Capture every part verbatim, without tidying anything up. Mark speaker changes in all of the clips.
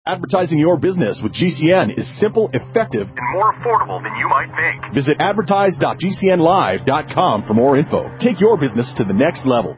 Speaker 1: Advertising your business with G C N is simple, effective,
Speaker 2: and more affordable than you might think.
Speaker 1: Visit advertise dot g c n live dot com for more info. Take your business to the next level.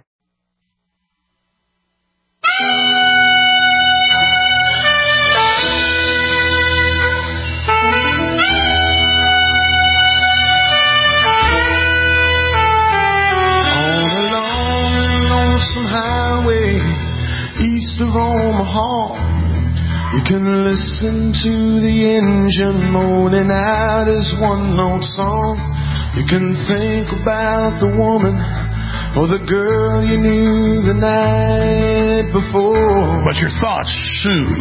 Speaker 3: On a long, lonesome highway east of Omaha, you can listen to the engine moaning out his one-note song. You can think about the woman or the girl you knew the night before.
Speaker 4: But your thoughts soon.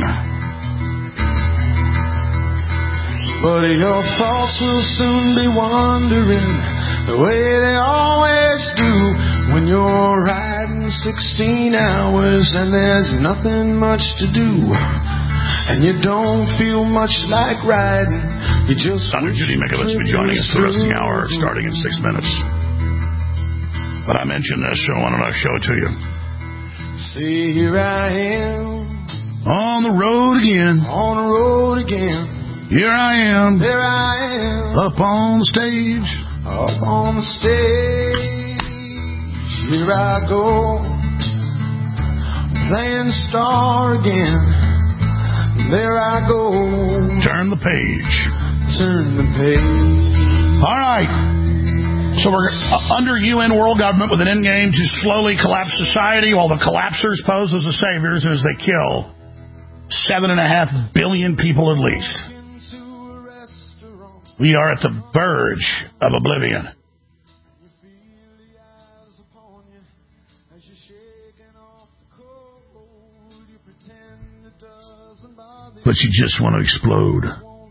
Speaker 3: But your thoughts will soon be wandering the way they always do when you're riding sixteen hours and there's nothing much to do. And you don't feel much like riding. You just
Speaker 4: Doctor Judy Mikovits will be joining us for the rest of the hour, starting in six minutes. But I mentioned this, so why don't I show it to you?
Speaker 3: See, here I am.
Speaker 4: On the road again.
Speaker 3: On the road again.
Speaker 4: Here I am.
Speaker 3: There I am.
Speaker 4: Up on the stage.
Speaker 3: Up on the stage. Here I go. Playing star again. There I go.
Speaker 4: Turn the page.
Speaker 3: Turn the page.
Speaker 4: All right. So we're uh, under U N world government with an end game to slowly collapse society, while the collapsers pose as the saviors as they kill seven and a half billion people at least. We are at the verge of oblivion. But you just want to explode.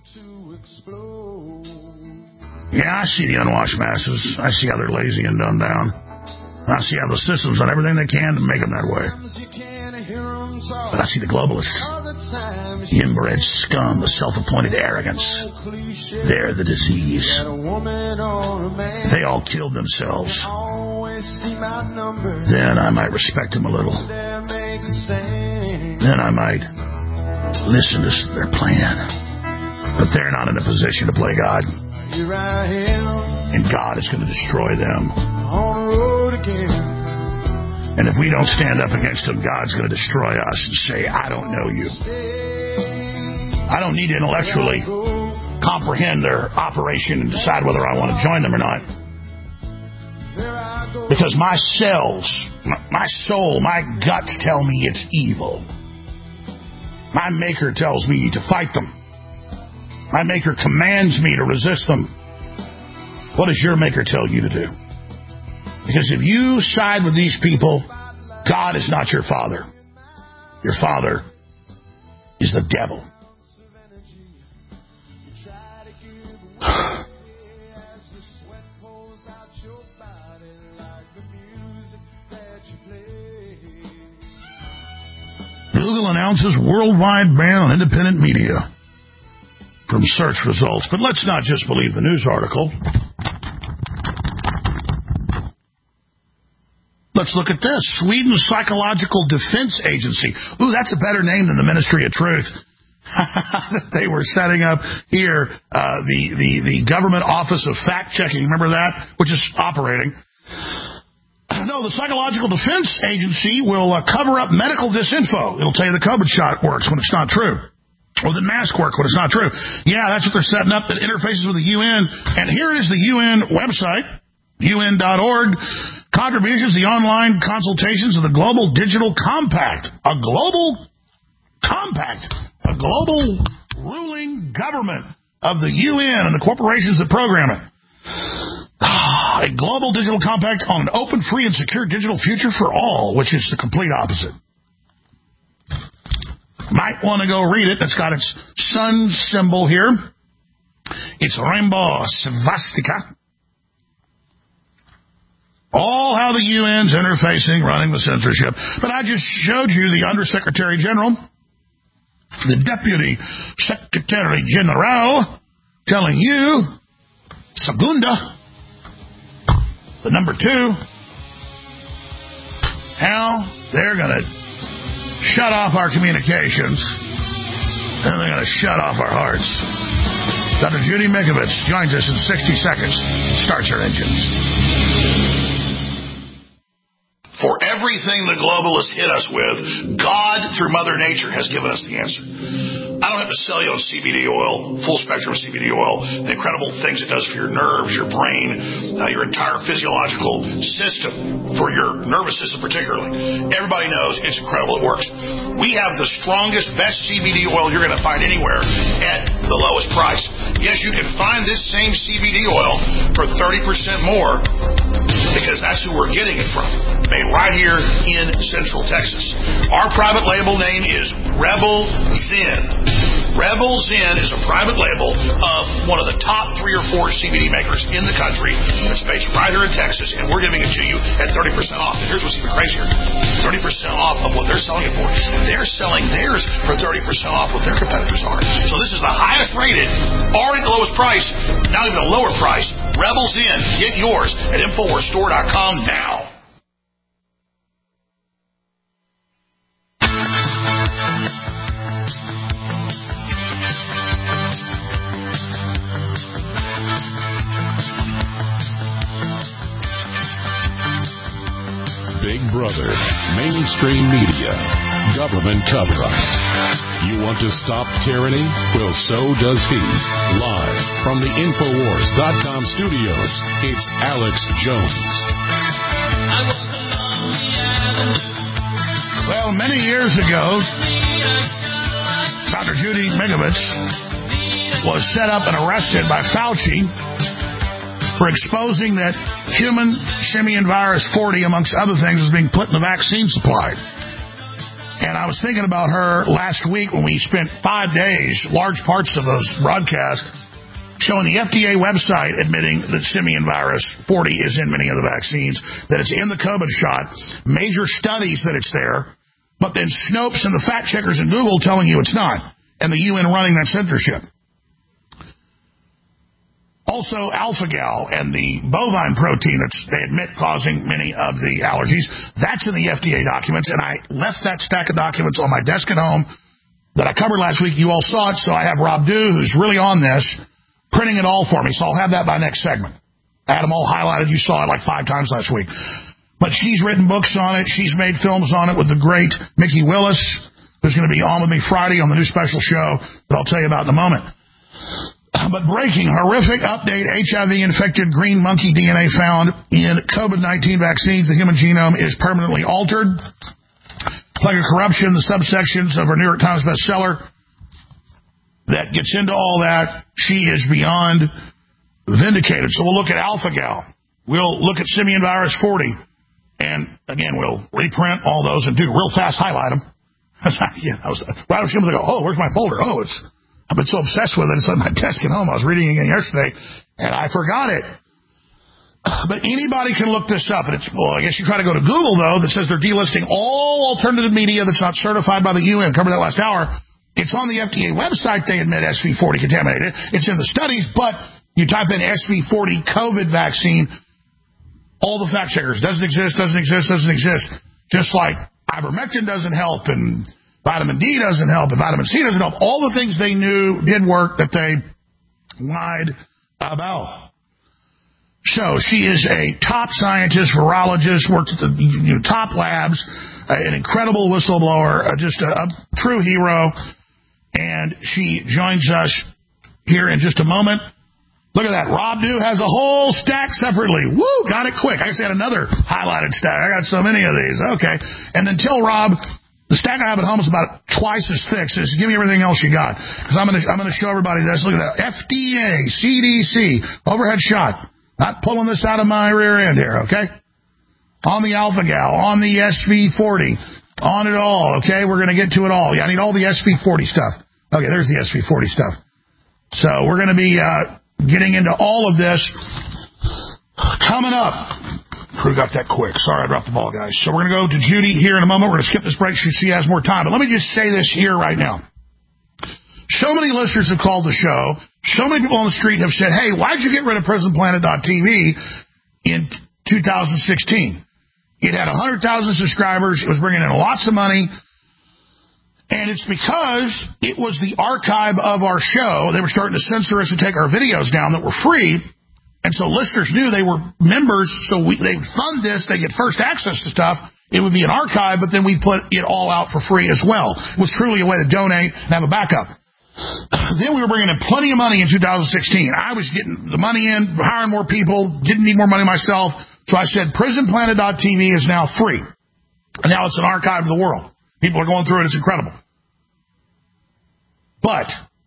Speaker 4: Yeah, I see the unwashed masses. I see how they're lazy and dumbed down. I see how the system's done everything they can to make them that way. But I see the globalists, the inbred scum, the self-appointed arrogance. They're the disease. They all killed themselves. Then I might respect them a little. Then I might listen to their plan. But they're not in a position to play God. And God is going to destroy them. And if we don't stand up against them, God's going to destroy us and say, I don't know you. I don't need to intellectually comprehend their operation and decide whether I want to join them or not. Because my cells, my soul, my guts tell me it's evil. My maker tells me to fight them. My maker commands me to resist them. What does your maker tell you to do? Because if you side with these people, God is not your father. Your father is the devil. Google announces worldwide ban on independent media from search results. But let's not just believe the news article. Let's look at this. Sweden's Psychological Defense Agency. Ooh, that's a better name than the Ministry of Truth. They were setting up here uh, the, the, the Government Office of Fact-Checking. Remember that? Which is operating. No, the Psychological Defense Agency will uh, cover up medical disinfo. It'll tell you the COVID shot works when it's not true. Or that masks work when it's not true. Yeah, that's what they're setting up, that interfaces with the U N. And here is the U N website, U N dot org. Contributions, the online consultations of the Global Digital Compact. A global compact. A global ruling government of the U N and the corporations that program it. A global digital compact on an open, free, and secure digital future for all, which is the complete opposite. Might want to go read it. It's got its sun symbol here. It's rainbow swastika. All how the U N's interfacing, running the censorship. But I just showed you the Undersecretary General, the Deputy Secretary General, telling you, Segunda, the number two, how they're going to shut off our communications and they're going to shut off our hearts. Doctor Judy Mikovits joins us in sixty seconds. Starts her engines. For everything the globalists hit us with, God, through Mother Nature, has given us the answer. I don't have to sell you on C B D oil, full spectrum C B D oil, the incredible things it does for your nerves, your brain, uh, your entire physiological system, for your nervous system particularly. Everybody knows it's incredible. It works. We have the strongest, best C B D oil you're going to find anywhere at the lowest price. Yes, you can find this same C B D oil for thirty percent more because that's who we're getting it from. Made right here in Central Texas. Our private label name is Rebel Zen. Rebel Zen is a private label of one of the top three or four C B D makers in the country that's based right here in Texas, and we're giving it to you at thirty percent off. And here's what's even crazier. thirty percent off of what they're selling it for. They're selling theirs for thirty percent off what their competitors are. So this is the highest rated, already the lowest price, now even a lower price. Rebel Zen. Get yours at Infowars Store dot com now.
Speaker 1: Big Brother, mainstream media, government cover-ups. You want to stop tyranny? Well, so does he. Live from the Infowars dot com studios, it's Alex Jones.
Speaker 4: Well, many years ago, Doctor Judy Mikovits was set up and arrested by Fauci for exposing that human simian virus forty, amongst other things, was being put in the vaccine supply. And I was thinking about her last week when we spent five days, large parts of those broadcasts, showing the F D A website admitting that simian virus forty is in many of the vaccines, that it's in the COVID shot, major studies that it's there, but then Snopes and the fact checkers in Google telling you it's not, and the U N running that censorship. Also, alpha-gal and the bovine protein that's, they admit, causing many of the allergies. That's in the F D A documents, and I left that stack of documents on my desk at home that I covered last week. You all saw it, so I have Rob Dew, who's really on this, printing it all for me, so I'll have that by next segment. I had them all highlighted. You saw it like five times last week. But she's written books on it. She's made films on it with the great Mickey Willis, who's going to be on with me Friday on the new special show that I'll tell you about in a moment. But breaking, horrific update, H I V-infected green monkey D N A found in COVID nineteen vaccines. The human genome is permanently altered. Plague of Corruption, the subsections of her New York Times bestseller that gets into all that. She is beyond vindicated. So we'll look at alpha-gal. We'll look at simian virus forty. And, again, we'll reprint all those and do real fast highlight them. yeah, I was, right when she was like, oh, where's my folder? Oh, it's... I've been so obsessed with it, it's on my desk at home. I was reading it again yesterday, and I forgot it. But anybody can look this up. And it's, well, I guess you try to go to Google, though, that says they're delisting all alternative media that's not certified by the U N. Covered that last hour. It's on the F D A website. They admit S V forty contaminated. It's in the studies, but you type in S V forty COVID vaccine, all the fact checkers, doesn't exist, doesn't exist, doesn't exist. Just like ivermectin doesn't help, and vitamin D doesn't help, and vitamin C doesn't help. All the things they knew did work that they lied about. So she is a top scientist, virologist, worked at the you know, top labs, uh, an incredible whistleblower, uh, just a, a true hero. And she joins us here in just a moment. Look at that. Rob Dew has a whole stack separately. Woo, got it quick. I just had another highlighted stack. I got so many of these. Okay. And then tell Rob, the stack I have at home is about twice as thick. So just give me everything else you got. Because I'm going to I'm going to show everybody this. Look at that. F D A, C D C, overhead shot. Not pulling this out of my rear end here, okay? On the alpha-gal, on the S V forty, on it all, okay? We're going to get to it all. Yeah, I need all the S V forty stuff. Okay, there's the S V forty stuff. So we're going to be uh, getting into all of this coming up. Who got that quick? Sorry, I dropped the ball, guys. So we're going to go to Judy here in a moment. We're going to skip this break so she has more time. But let me just say this here right now. So many listeners have called the show. So many people on the street have said, hey, why'd you get rid of Prison Planet dot T V in two thousand sixteen? It had one hundred thousand subscribers. It was bringing in lots of money. And it's because it was the archive of our show. They were starting to censor us and take our videos down that were free. And so listeners knew they were members, so we, they would fund this. They get first access to stuff. It would be an archive, but then we put it all out for free as well. It was truly a way to donate and have a backup. Then we were bringing in plenty of money in two thousand sixteen. I was getting the money in, hiring more people, didn't need more money myself. So I said, prison planet dot t v is now free. And now it's an archive of the world. People are going through it. It's incredible. But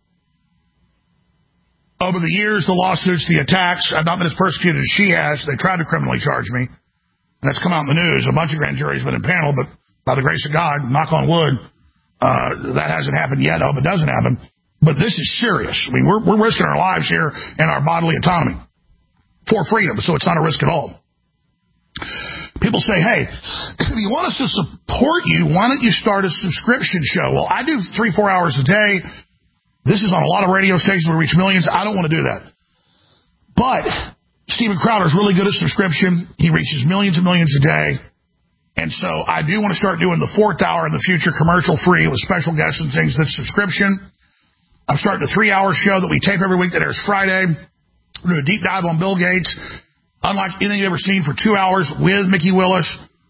Speaker 4: over the years, the lawsuits, the attacks, I've not been as persecuted as she has. They tried to criminally charge me. That's come out in the news. A bunch of grand juries have been impaneled, but by the grace of God, knock on wood, uh, that hasn't happened yet. I hope it doesn't happen. But this is serious. I mean, we're, we're risking our lives here and our bodily autonomy for freedom, so it's not a risk at all. People say, hey, if you want us to support you, why don't you start a subscription show? Well, I do three, four hours a day. This is on a lot of radio stations. We reach millions. I don't want to do that. But Steven Crowder is really good at subscription. He reaches millions and millions a day. And so I do want to start doing the fourth hour in the future, commercial-free with special guests and things. That's subscription. I'm starting a three-hour show that we tape every week that airs Friday. We're doing a deep dive on Bill Gates, unlike anything you've ever seen, for two hours with Mickey Willis.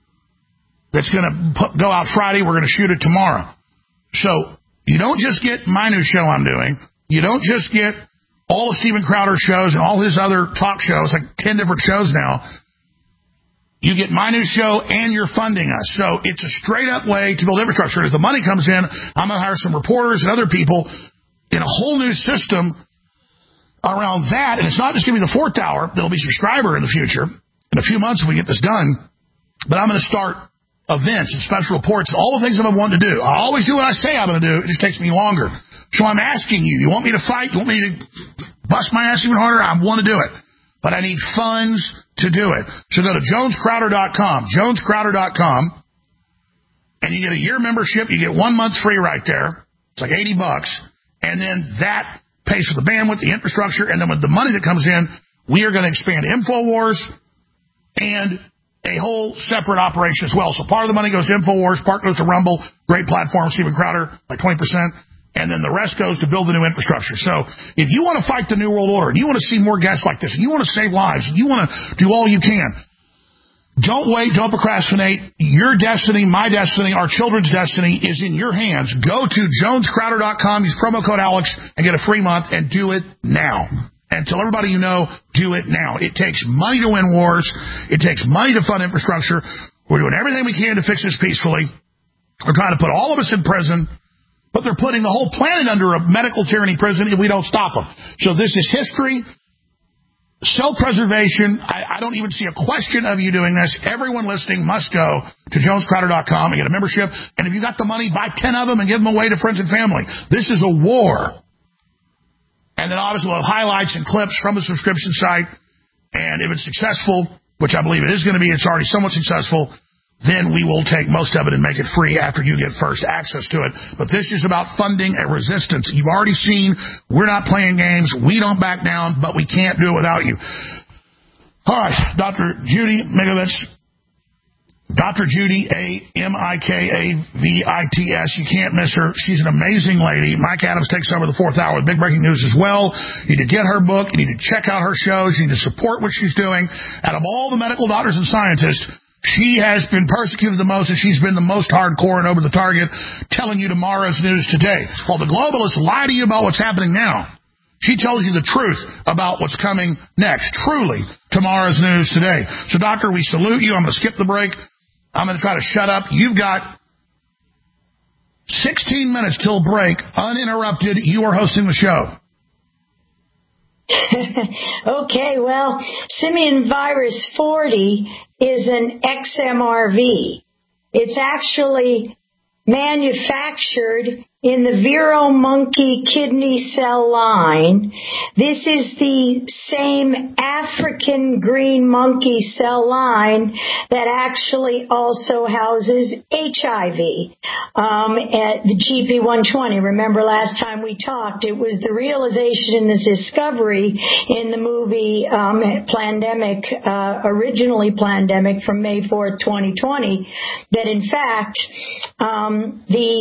Speaker 4: That's going to go out Friday. We're going to shoot it tomorrow. So you don't just get my new show I'm doing. You don't just get all of Steven Crowder's shows and all his other talk shows, like ten different shows now. You get my new show and you're funding us. So it's a straight-up way to build infrastructure. As the money comes in, I'm going to hire some reporters and other people in a whole new system around that. And it's not just going to be the fourth hour. There'll be subscriber in the future. In a few months if we get this done. But I'm going to start events and special reports, all the things I've been wanting to do. I always do what I say I'm going to do. It just takes me longer. So I'm asking you, you want me to fight? You want me to bust my ass even harder? I want to do it. But I need funds to do it. So go to Jones Crowder dot com, Jones Crowder dot com, and you get a year membership. You get one month free right there. It's like eighty bucks. And then that pays for the bandwidth, the infrastructure, and then with the money that comes in, we are going to expand InfoWars and a whole separate operation as well. So part of the money goes to InfoWars, part goes to Rumble, great platform, Steven Crowder, like twenty percent, and then the rest goes to build the new infrastructure. So if you want to fight the New World Order, and you want to see more guests like this, and you want to save lives, and you want to do all you can, don't wait, don't procrastinate. Your destiny, my destiny, our children's destiny is in your hands. Go to Jones Crowder dot com, use promo code Alex, and get a free month, and do it now. And tell everybody you know, do it now. It takes money to win wars. It takes money to fund infrastructure. We're doing everything we can to fix this peacefully. We're trying to put all of us in prison, but they're putting the whole planet under a medical tyranny prison if we don't stop them. So this is history, self-preservation. I, I don't even see a question of you doing this. Everyone listening must go to Jones Crowder dot com and get a membership. And if you got the money, buy ten of them and give them away to friends and family. This is a war. And then obviously we'll have highlights and clips from the subscription site. And if it's successful, which I believe it is going to be, it's already somewhat successful, then we will take most of it and make it free after you get first access to it. But this is about funding a resistance. You've already seen we're not playing games. We don't back down, but we can't do it without you. All right, Doctor Judy Mikovits. Doctor Judy, A M I K A V I T S. You can't miss her. She's an amazing lady. Mike Adams takes over the fourth hour with big breaking news as well. You need to get her book. You need to check out her shows. You need to support what she's doing. Out of all the medical doctors and scientists, she has been persecuted the most, and she's been the most hardcore and over the target, telling you tomorrow's news today. While the globalists lie to you about what's happening now, she tells you the truth about what's coming next. Truly, tomorrow's news today. So, Doctor, we salute you. I'm going to skip the break. I'm going to try to shut up. You've got sixteen minutes till break, uninterrupted. You are hosting the show.
Speaker 5: Okay, well, simian virus forty is an X M R V. It's actually manufactured in the Vero monkey kidney cell line. This is the same African green monkey cell line that actually also houses H I V, um, at the G P one twenty. Remember last time we talked, it was the realization and the discovery in the movie um, Plandemic, uh, originally Plandemic from May fourth, twenty twenty, that in fact um, the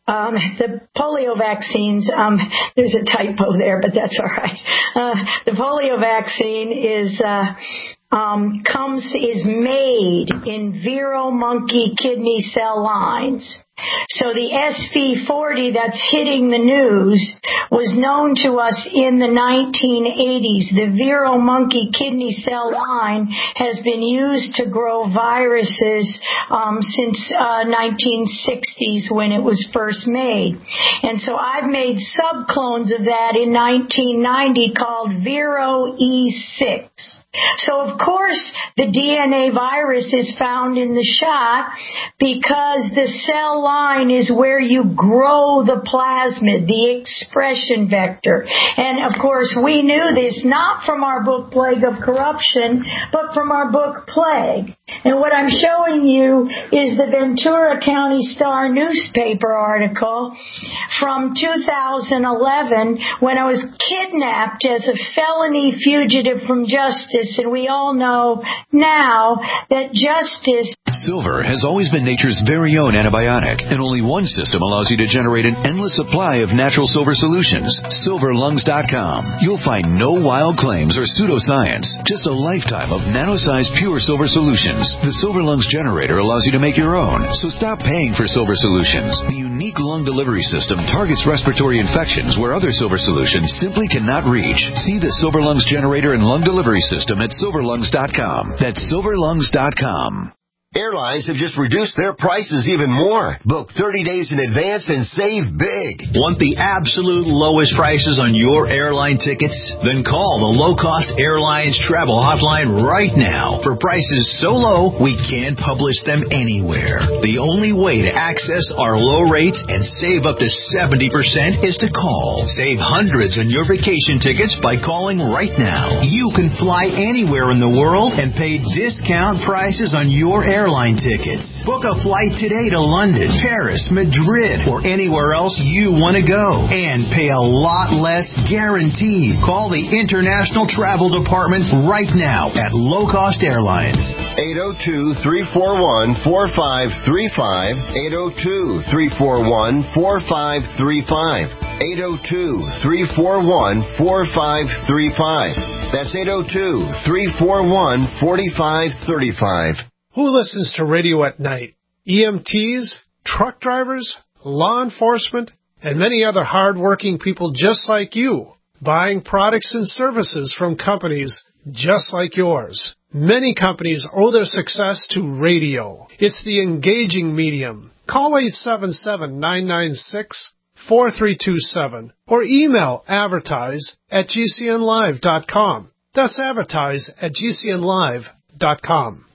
Speaker 5: Um, the polio vaccines, um, there's a typo there, but that's all right. Uh, the polio vaccine is, uh, um, comes, is made in Vero monkey kidney cell lines. So the S V forty that's hitting the news was known to us in the nineteen eighties. The Vero monkey kidney cell line has been used to grow viruses um, since uh, nineteen sixties when it was first made. And so I've made subclones of that in nineteen ninety called Vero E six. So, of course, the D N A virus is found in the shot because the cell line is where you grow the plasmid, the expression vector. And, of course, we knew this not from our book Plague of Corruption, but from our book Plague. And what I'm showing you is the Ventura County Star newspaper article from two thousand eleven when I was kidnapped as a felony fugitive from justice. And we all know now that justice...
Speaker 6: Silver has always been nature's very own antibiotic, and only one system allows you to generate an endless supply of natural silver solutions. silver lungs dot com. You'll find no wild claims or pseudoscience, just a lifetime of nano-sized pure silver solutions. The Silver Lungs generator allows you to make your own, so stop paying for silver solutions. The unique lung delivery system targets respiratory infections where other silver solutions simply cannot reach. See the Silver Lungs generator and lung delivery system at silver lungs dot com. That's silver lungs dot com.
Speaker 7: Airlines have just reduced their prices even more. Book thirty days in advance and save big.
Speaker 8: Want the absolute lowest prices on your airline tickets? Then call the Low Cost Airlines Travel Hotline right now for prices so low we can't publish them anywhere. The only way to access our low rates and save up to seventy percent is to call. Save hundreds on your vacation tickets by calling right now. You can fly anywhere in the world and pay discount prices on your airline airline tickets. Book a flight today to London, Paris, Madrid, or anywhere else you want to go and pay a lot less guaranteed. Call the International Travel Department right now at Low Cost Airlines.
Speaker 7: eight oh two, three four one, four five three five. eight oh two, three four one, four five three five. eight oh two, three four one, four five three five. That's eight oh two, three four one, four five three five.
Speaker 9: Who listens to radio at night? E M Ts, truck drivers, law enforcement, and many other hard-working people just like you, buying products and services from companies just like yours. Many companies owe their success to radio. It's the engaging medium. Call eight seven seven, nine nine six, four three two seven or email advertise at g c n live dot com. That's advertise at g c n live dot com.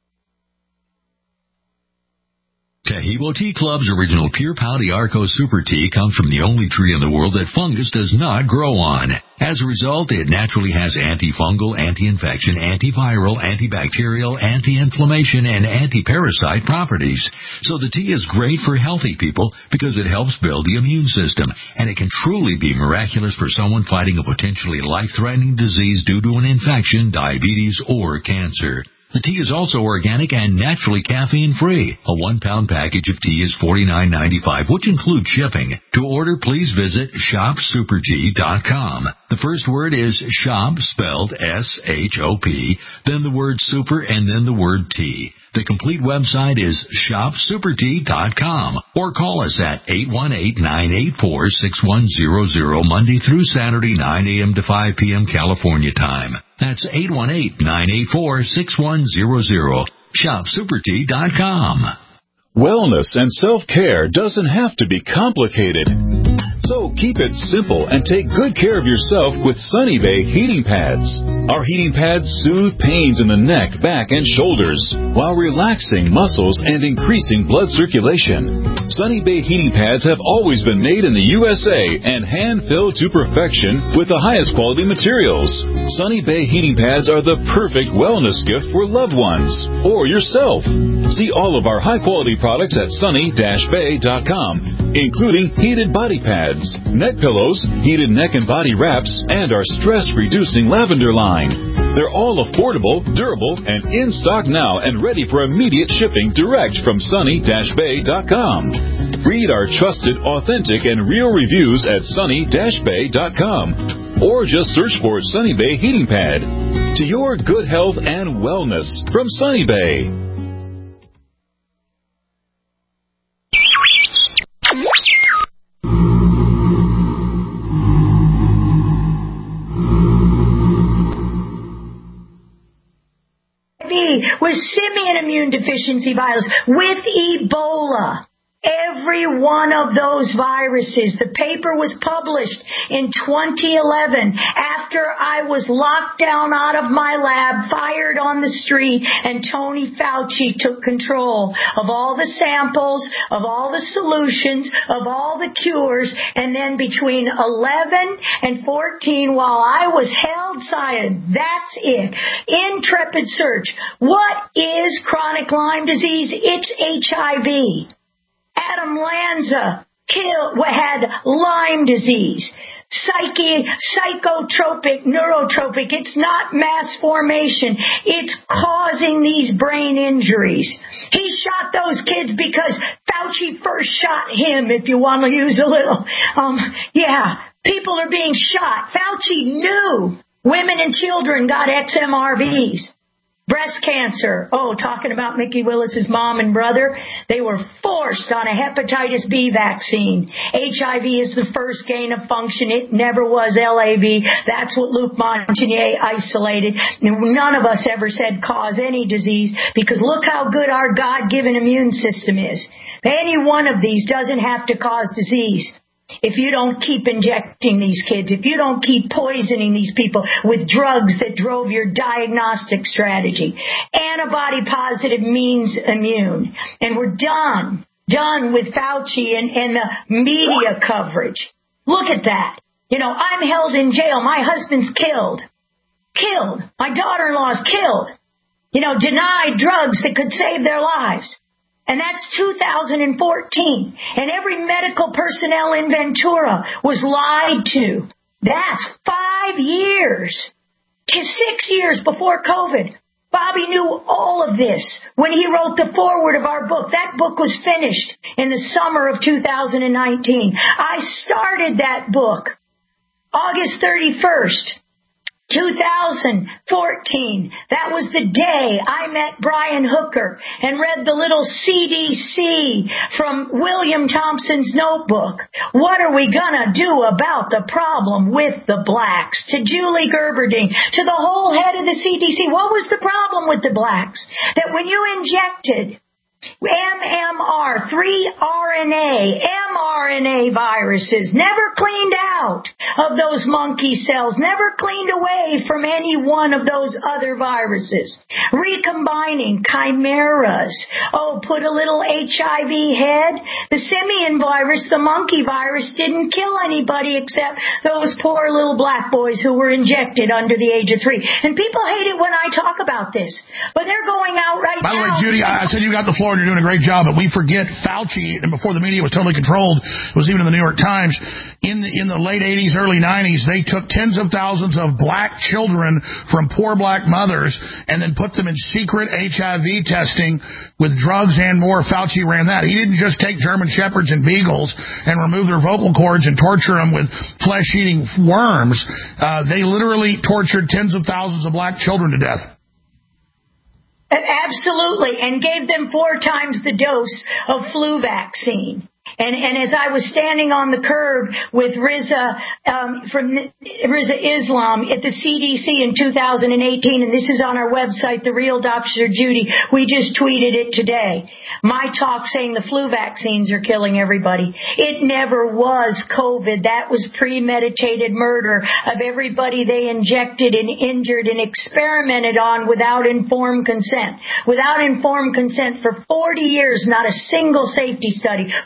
Speaker 10: Taheebo Tea Club's original Pure Pau d'Arco Super Tea comes from the only tree in the world that fungus does not grow on. As a result, it naturally has antifungal, anti-infection, antiviral, antibacterial, anti-inflammation, and anti-parasite properties. So the tea is great for healthy people because it helps build the immune system, and it can truly be miraculous for someone fighting a potentially life-threatening disease due to an infection, diabetes, or cancer. The tea is also organic and naturally caffeine-free. A one-pound package of tea is forty-nine ninety-five, which includes shipping. To order, please visit shop super tea dot com. The first word is shop, spelled S H O P, then the word super, and then the word tea. The complete website is shop super tea dot com, or call us at eight one eight, nine eight four, six one zero zero Monday through Saturday, nine a.m. to five p.m. California time. That's eight one eight, nine eight four, six one zero zero. shop super tea dot com.
Speaker 11: Wellness and self-care doesn't have to be complicated. So keep it simple and take good care of yourself with Sunny Bay heating pads. Our heating pads soothe pains in the neck, back, and shoulders while relaxing muscles and increasing blood circulation. Sunny Bay heating pads have always been made in the U S A and hand-filled to perfection with the highest quality materials. Sunny Bay heating pads are the perfect wellness gift for loved ones or yourself. See all of our high-quality products at sunny dash bay dot com, including heated body pads, pads, neck pillows, heated neck and body wraps, and our stress-reducing lavender line. They're all affordable, durable, and in stock now and ready for immediate shipping direct from sunny dash bay dot com. Read our trusted, authentic, and real reviews at sunny dash bay dot com. Or just search for Sunny Bay Heating Pad. To your good health and wellness from Sunny Bay.
Speaker 5: With simian immune deficiency virus, with Ebola. Every one of those viruses. The paper was published in twenty eleven after I was locked down out of my lab, fired on the street, and Tony Fauci took control of all the samples, of all the solutions, of all the cures, and then between eleven and fourteen, while I was held silent, that's it. Intrepid search. What is chronic Lyme disease? It's H I V. Adam Lanza killed, had Lyme disease. Psyche, psychotropic, neurotropic. It's not mass formation. It's causing these brain injuries. He shot those kids because Fauci first shot him, if you want to use a little. Um, yeah, people are being shot. Fauci knew women and children got X M R Vs. Breast cancer. Oh, talking about Mickey Willis's mom and brother. They were forced on a hepatitis B vaccine. H I V is the first gain of function. It never was L A V. That's what Luc Montagnier isolated. None of us ever said cause any disease because look how good our God-given immune system is. Any one of these doesn't have to cause disease. If you don't keep injecting these kids, if you don't keep poisoning these people with drugs that drove your diagnostic strategy. Antibody positive means immune. And we're done, done with Fauci and, and the media coverage. Look at that. You know, I'm held in jail. My husband's killed. Killed. My daughter-in-law's killed. You know, denied drugs that could save their lives. And that's two thousand fourteen. And every medical personnel in Ventura was lied to. That's five years to six years before COVID. Bobby knew all of this when he wrote the foreword of our book. That book was finished in the summer of two thousand nineteen. I started that book August thirty-first. two thousand fourteen, that was the day I met Brian Hooker and read the little C D C from William Thompson's notebook. What are we gonna do about the problem with the blacks? To Julie Gerberding, to the whole head of the C D C, what was the problem with the blacks? That when you injected M M R, three R N A, mRNA viruses, never cleaned out of those monkey cells, never cleaned away from any one of those other viruses. Recombining chimeras. Oh, put a little H I V head. The simian virus, the monkey virus, didn't kill anybody except those poor little black boys who were injected under the age of three. And people hate it when I talk about this, but they're going out right
Speaker 4: By
Speaker 5: now.
Speaker 4: the way, Judy, I said you got the floor and you're doing a great job, but we forget Fauci, and before the media was totally controlled, it was even in the New York Times, in the, in the late eighties, early nineties, they took tens of thousands of black children from poor black mothers and then put them in secret H I V testing with drugs and more. Fauci ran that. He didn't just take German Shepherds and Beagles and remove their vocal cords and torture them with flesh-eating worms. Uh, they literally tortured tens of thousands of black children to death.
Speaker 5: Absolutely, and gave them four times the dose of flu vaccine. And, and as I was standing on the curb with Riza um, from Riza Islam at the C D C in two thousand eighteen, and this is on our website, The Real Doctor Judy, we just tweeted it today. My talk saying the flu vaccines are killing everybody. It never was COVID. That was premeditated murder of everybody they injected and injured and experimented on without informed consent. Without informed consent for forty years, not a single safety study. We're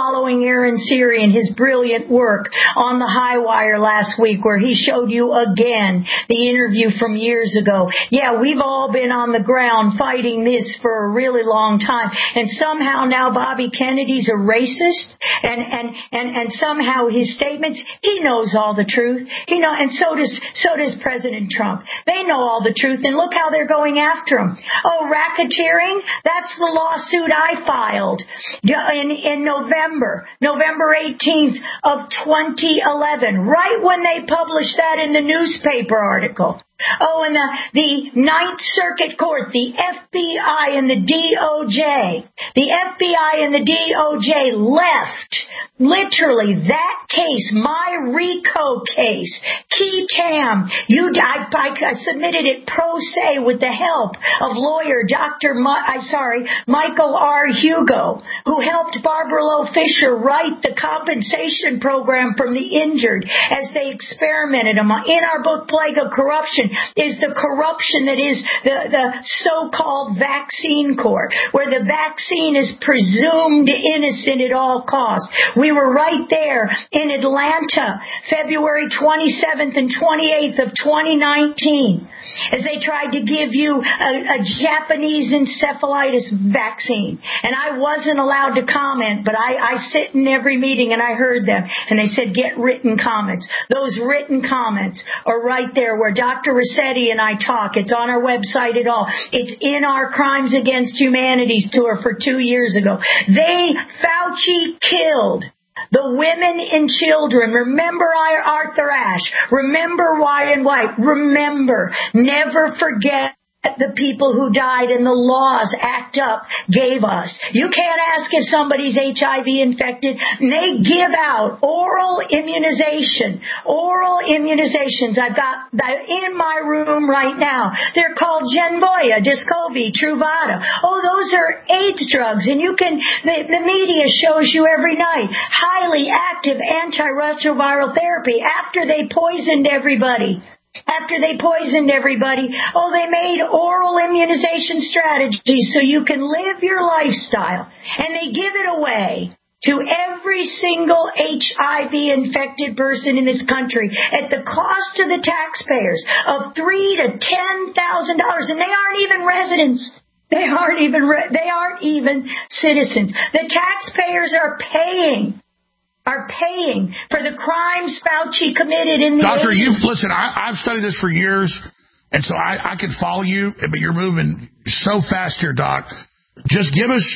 Speaker 5: following Aaron Siri and his brilliant work on the High Wire last week, where he showed you again the interview from years ago. Yeah, we've all been on the ground fighting this for a really long time, and somehow now Bobby Kennedy's a racist, and and and and somehow his statements, he knows all the truth. You know, and so does so does President Trump. They know all the truth, and look how they're going after him. Oh, racketeering? That's the lawsuit I filed in in November, November eighteenth of twenty eleven, right when they published that in the newspaper article. Oh, and the, the Ninth Circuit Court, the F B I and the D O J, the F B I and the D O J left literally that case, my RICO case, Key Tam. You, I, I, I submitted it pro se with the help of lawyer Doctor Ma, I sorry, Michael R. Hugo, who helped Barbara Loe Fisher write the compensation program from the injured as they experimented them. In our book, Plague of Corruption, is the corruption that is the, the so-called vaccine court, where the vaccine is presumed innocent at all costs. We were right there in Atlanta, February twenty-seventh and twenty-eighth of twenty nineteen, as they tried to give you a, a Japanese encephalitis vaccine. And I wasn't allowed to comment, but I, I sit in every meeting and I heard them, and they said, get written comments. Those written comments are right there where Doctor Rossetti and I talk. It's on our website at all. It's in our Crimes Against Humanities tour for two years ago. They, Fauci killed the women and children. Remember Arthur Ashe. Remember Ryan White. Remember, never forget the people who died and the laws ACT UP gave us. You can't ask if somebody's H I V infected. And they give out oral immunization, oral immunizations. I've got that in my room right now. They're called Genvoya, Descovy, Truvada. Oh, those are AIDS drugs, and you can, the, the media shows you every night, highly active antiretroviral therapy after they poisoned everybody. After they poisoned everybody, oh, they made oral immunization strategies so you can live your lifestyle. And they give it away to every single H I V-infected person in this country at the cost to the taxpayers of three to ten thousand dollars, and they aren't even residents. They aren't even. Re- they aren't even citizens. The taxpayers are paying. are paying for the crimes Fauci committed in the
Speaker 4: Doctor,
Speaker 5: eighties.
Speaker 4: you listen, I, I've studied this for years, and so I, I can follow you, but you're moving so fast here, Doc. Just give us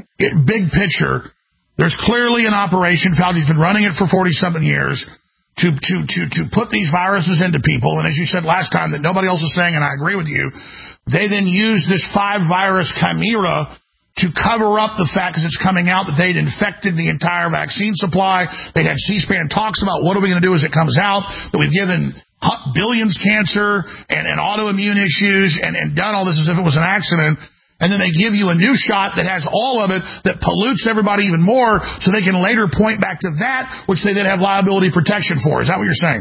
Speaker 4: big picture. There's clearly an operation. Fauci's been running it for forty-something years to, to, to, to put these viruses into people, and as you said last time that nobody else is saying, and I agree with you, they then use this five-virus chimera to cover up the fact, because it's coming out that they'd infected the entire vaccine supply. They'd had C-SPAN talks about what are we going to do as it comes out, that we've given billions cancer and, and autoimmune issues and, and done all this as if it was an accident. And then they give you a new shot that has all of it, that pollutes everybody even more, so they can later point back to that, which they then have liability protection for. Is that what you're saying?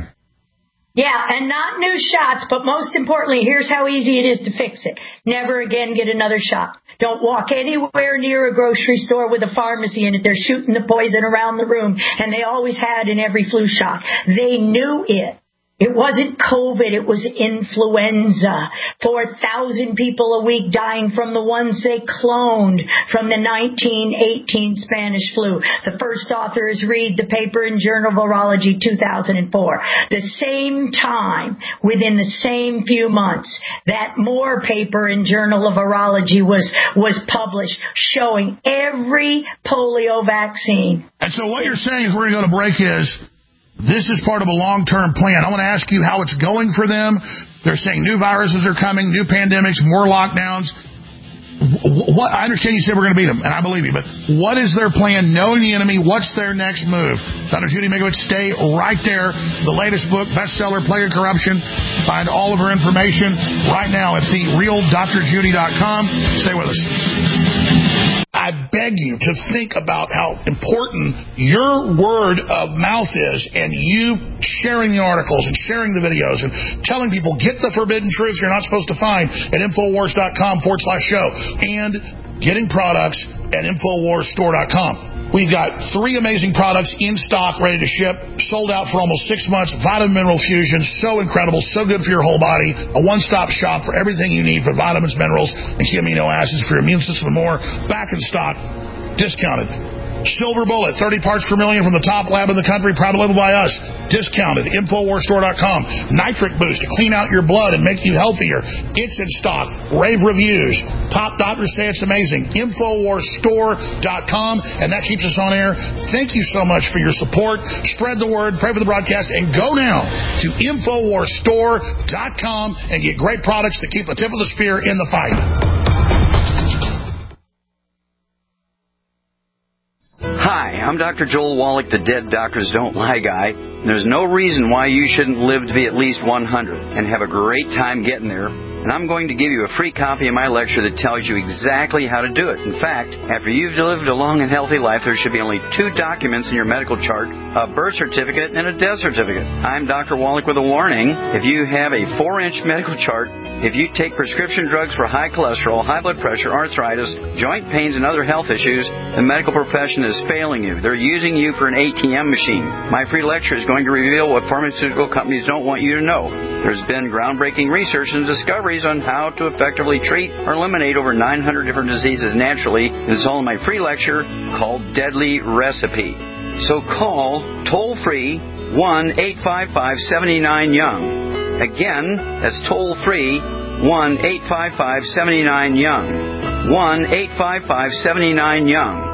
Speaker 5: Yeah, and not new shots, but most importantly, here's how easy it is to fix it. Never again get another shot. Don't walk anywhere near a grocery store with a pharmacy in it. They're shooting the poison around the room, and they always had in every flu shot. They knew it. It wasn't COVID, it was influenza. four thousand people a week dying from the ones they cloned from the nineteen eighteen Spanish flu. The first author is Reed, the paper in Journal of Virology, two thousand four. The same time, within the same few months, that more paper in Journal of Virology was, was published showing every polio vaccine.
Speaker 4: And so what you're saying is, we're going to go to break, is this is part of a long-term plan. I want to ask you how it's going for them. They're saying new viruses are coming, new pandemics, more lockdowns. What, I understand you said we're going to beat them, and I believe you, but what is their plan? Knowing the enemy, what's their next move? Doctor Judy Mikovits, stay right there. The latest book, bestseller, Plague of Corruption. Find all of her information right now at the real dr judy dot com. Stay with us. I beg you to think about how important your word of mouth is, and you sharing the articles and sharing the videos and telling people, get the forbidden truth you're not supposed to find at Infowars.com forward slash show, and getting products at Infowars Store dot com. We've got three amazing products in stock, ready to ship, sold out for almost six months. Vitamin Mineral Fusion, so incredible, so good for your whole body. A one-stop shop for everything you need for vitamins, minerals, and key amino acids for your immune system and more. Back in stock, discounted. Silver Bullet, thirty parts per million from the top lab in the country, proud to label by us. Discounted. Infowars Store dot com. Nitric Boost to clean out your blood and make you healthier. It's in stock. Rave reviews. Top doctors say it's amazing. Infowars Store dot com, and that keeps us on air. Thank you so much for your support. Spread the word, pray for the broadcast, and go now to Infowars Store dot com and get great products that keep the tip of the spear in the fight.
Speaker 12: Hi, I'm Doctor Joel Wallach, the Dead Doctors Don't Lie guy. There's no reason why you shouldn't live to be at least one hundred and have a great time getting there. And I'm going to give you a free copy of my lecture that tells you exactly how to do it. In fact, after you've lived a long and healthy life, there should be only two documents in your medical chart, a birth certificate and a death certificate. I'm Doctor Wallach with a warning. If you have a four-inch medical chart, if you take prescription drugs for high cholesterol, high blood pressure, arthritis, joint pains, and other health issues, the medical profession is failing you. They're using you for an A T M machine. My free lecture is going to reveal what pharmaceutical companies don't want you to know. There's been groundbreaking research and discoveries on how to effectively treat or eliminate over nine hundred different diseases naturally. And it's all in my free lecture called Deadly Recipe. So call toll-free one eight five five, seven nine, young. Again, that's toll-free one eight five five, seven nine, young. one eight five five, seven nine, young.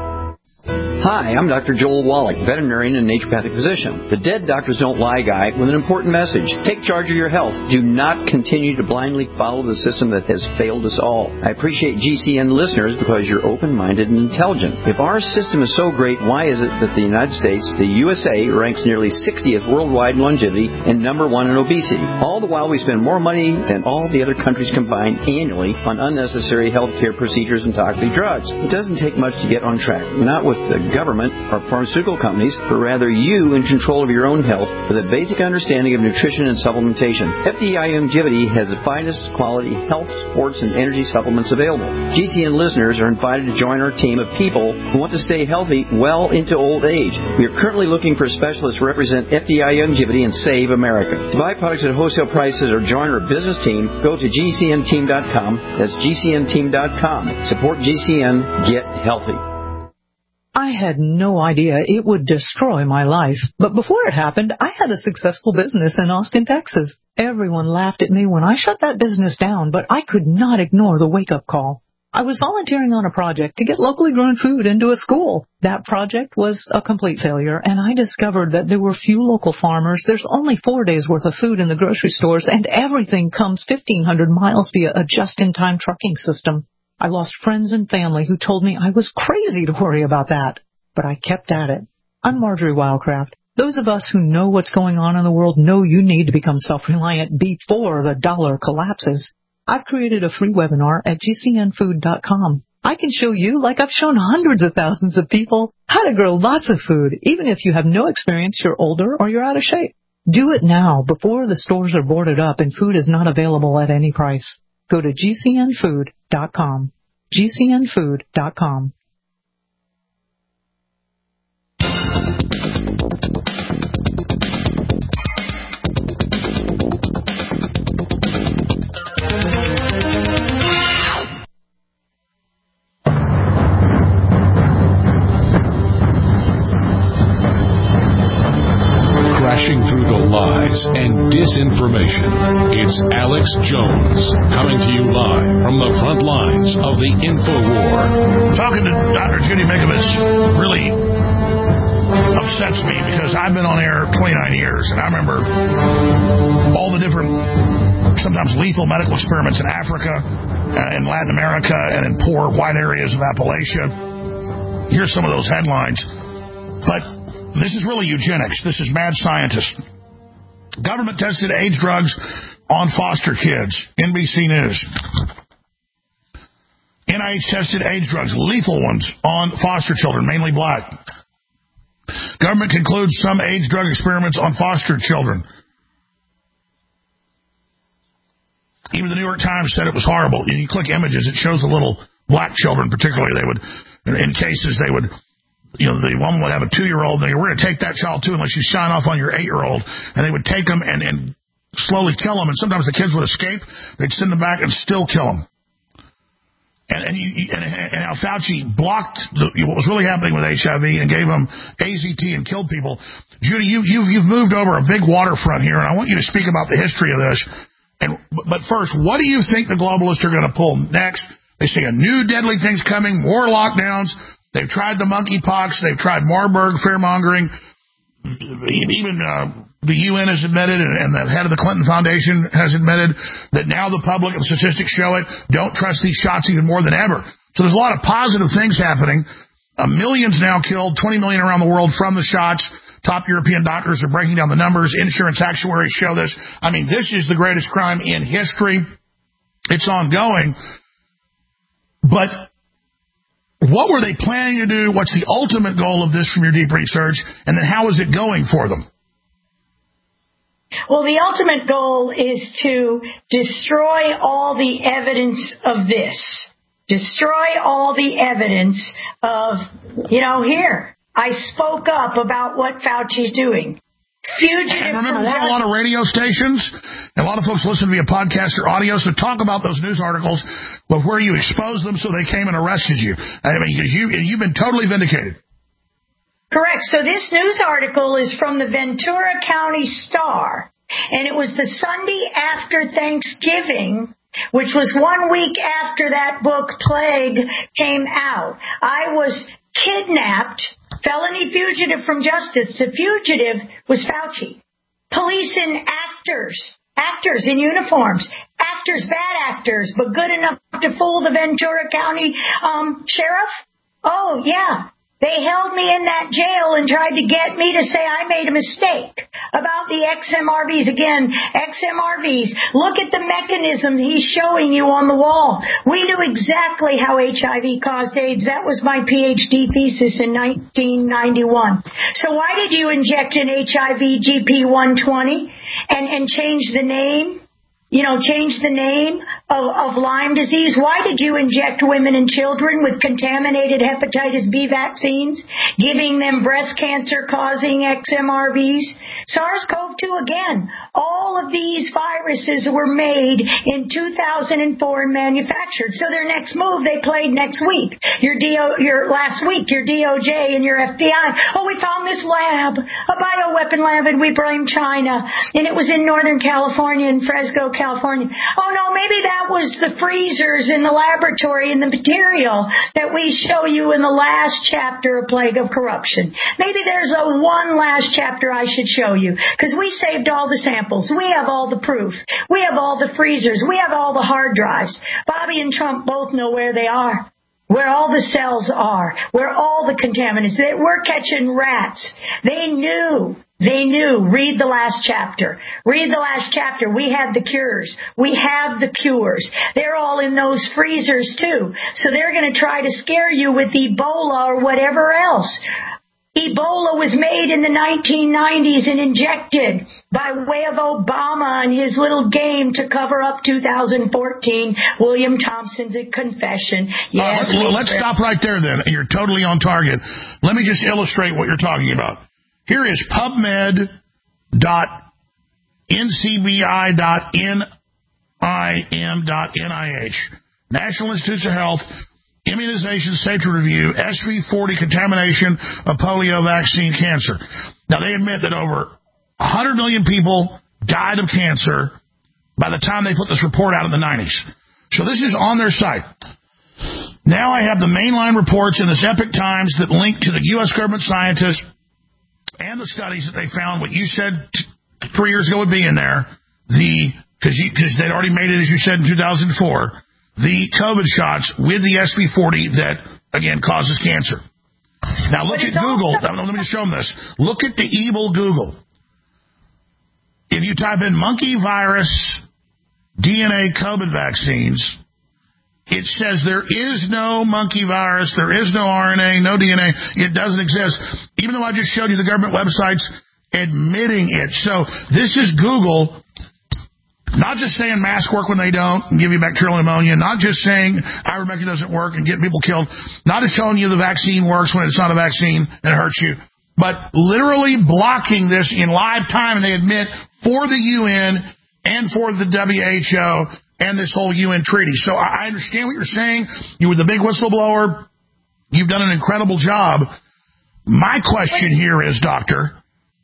Speaker 12: Hi, I'm Doctor Joel Wallach, veterinarian and naturopathic physician. The Dead Doctors Don't Lie guy with an important message. Take charge of your health. Do not continue to blindly follow the system that has failed us all. I appreciate G C N listeners because you're open-minded and intelligent. If our system is so great, why is it that the United States, the U S A, ranks nearly sixtieth worldwide in longevity and number one in obesity? All the while we spend more money than all the other countries combined annually on unnecessary health care procedures and toxic drugs. It doesn't take much to get on track. Not with the government or pharmaceutical companies, but rather you in control of your own health with a basic understanding of nutrition and supplementation. F D I Longevity has the finest quality health, sports, and energy supplements available. G C N listeners are invited to join our team of people who want to stay healthy well into old age. We are currently looking for specialists to represent F D I Longevity and Save America. To buy products at wholesale prices or join our business team, go to G C N team dot com. That's G C N team dot com. Support G C N. Get healthy.
Speaker 13: I had no idea it would destroy my life. But before it happened, I had a successful business in Austin, Texas. Everyone laughed at me when I shut that business down, but I could not ignore the wake-up call. I was volunteering on a project to get locally grown food into a school. That project was a complete failure, and I discovered that there were few local farmers. There's only four days' worth of food in the grocery stores, and everything comes fifteen hundred miles via a just-in-time trucking system. I lost friends and family who told me I was crazy to worry about that. But I kept at it. I'm Marjorie Wildcraft. Those of us who know what's going on in the world know you need to become self-reliant before the dollar collapses. I've created a free webinar at G C N food dot com. I can show you, like I've shown hundreds of thousands of people, how to grow lots of food, even if you have no experience, you're older, or you're out of shape. Do it now, before the stores are boarded up and food is not available at any price. Go to G C N food dot com. G C N food dot com.
Speaker 1: Crashing through the lies and disinformation. It's Alex Jones coming to you live from the front lines of the InfoWar.
Speaker 4: Talking to Doctor Judy Mikovits really upsets me because I've been on air twenty-nine years, and I remember all the different, sometimes lethal medical experiments in Africa, uh, in Latin America, and in poor white areas of Appalachia. Here's some of those headlines. But this is really eugenics. This is mad scientists. Government tested AIDS drugs on foster kids. N B C News. N I H tested AIDS drugs, lethal ones, on foster children, mainly black. Government concludes some AIDS drug experiments on foster children. Even the New York Times said it was horrible. You click images, it shows the little black children, particularly. They would, in cases, they would you know, the woman would have a two-year-old, and they were going to take that child, too, unless you sign off on your eight-year-old. And they would take them and, and slowly kill them. And sometimes the kids would escape. They'd send them back and still kill them. And, and, you, and, and how Fauci blocked the, what was really happening with H I V and gave them A Z T and killed people. Judy, you, you've, you've moved over a big waterfront here, and I want you to speak about the history of this. And But first, what do you think the globalists are going to pull next? They say a new deadly thing's coming, more lockdowns. They've tried the monkeypox. They've tried Marburg, fear-mongering. Even uh, the U N has admitted, and, and the head of the Clinton Foundation has admitted, that now the public and statistics show it, don't trust these shots even more than ever. So there's a lot of positive things happening. A millions now killed, twenty million around the world from the shots. Top European doctors are breaking down the numbers. Insurance actuaries show this. I mean, this is the greatest crime in history. It's ongoing. But what were they planning to do? What's the ultimate goal of this from your deep research? And then how is it going for them?
Speaker 5: Well, the ultimate goal is to destroy all the evidence of this. Destroy all the evidence of, you know, here, I spoke up about what Fauci's doing. Fugitive
Speaker 4: and remember, we're on a lot of radio stations, and a lot of folks listen via podcast or audio, so talk about those news articles of where you exposed them so they came and arrested you. I mean, you, you've been totally vindicated.
Speaker 5: Correct. So this news article is from the Ventura County Star, and it was the Sunday after Thanksgiving, which was one week after that book, Plague, came out. I was kidnapped, felony fugitive from justice. The fugitive was Fauci. Police and actors, actors in uniforms, actors, bad actors, but good enough to fool the Ventura County um, sheriff. Oh, yeah. They held me in that jail and tried to get me to say I made a mistake about the X M R Vs. Again, X M R Vs. Look at the mechanism he's showing you on the wall. We knew exactly how H I V caused AIDS. That was my P H D thesis in nineteen ninety-one. So why did you inject an H I V G P one twenty and, and change the name? You know, change the name of, of Lyme disease. Why did you inject women and children with contaminated hepatitis B vaccines, giving them breast cancer causing X M R Vs? SARS CoV two again. All of these viruses were made in two thousand four and manufactured. So their next move, they played next week. Your D O, your last week, your D O J and your F B I. Oh, we found this lab, a bioweapon lab, and we blame China. And it was in Northern California, in Fresno, California. Oh no, maybe that was the freezers in the laboratory and the material that we show you in the last chapter of Plague of Corruption. Maybe there's a one last chapter I should show you, because we saved all the samples. We have all the proof. We have all the freezers. We have all the hard drives. Bobby and Trump both know where they are, where all the cells are, where all the contaminants. They were catching rats. They knew. They knew. Read the last chapter. Read the last chapter. We had the cures. We have the cures. They're all in those freezers too. So they're going to try to scare you with Ebola or whatever else. Ebola was made in the nineteen nineties and injected by way of Obama and his little game to cover up two thousand fourteen, William Thompson's confession. Yes.
Speaker 4: Uh, let's, let's stop right there then. You're totally on target. Let me just illustrate what you're talking about. Here is PubMed dot N C B I dot N I M dot N I H, National Institutes of Health, Immunization Safety Review, S V forty contamination of polio vaccine cancer. Now, they admit that over one hundred million people died of cancer by the time they put this report out in the nineties. So this is on their site. Now I have the mainline reports in this Epic Times that link to the U S government scientists and the studies that they found, what you said t- three years ago would be in there, the because they'd already made it, as you said, in two thousand four, the COVID shots with the S V forty that, again, causes cancer. Now, look at Google. Also- Let me just show them this. Look at the evil Google. If you type in monkey virus D N A COVID vaccines, it says there is no monkey virus, there is no R N A, no D N A. It doesn't exist, even though I just showed you the government websites admitting it. So this is Google Not just saying masks work when they don't and give you bacterial pneumonia. Not just saying ivermectin doesn't work and get people killed. Not just telling you the vaccine works when it's not a vaccine and it hurts you. But literally blocking this in live time, and they admit, for the U N and for the W H O and this whole U N treaty. So I understand what you're saying. You were the big whistleblower. You've done an incredible job. My question here is, Doctor,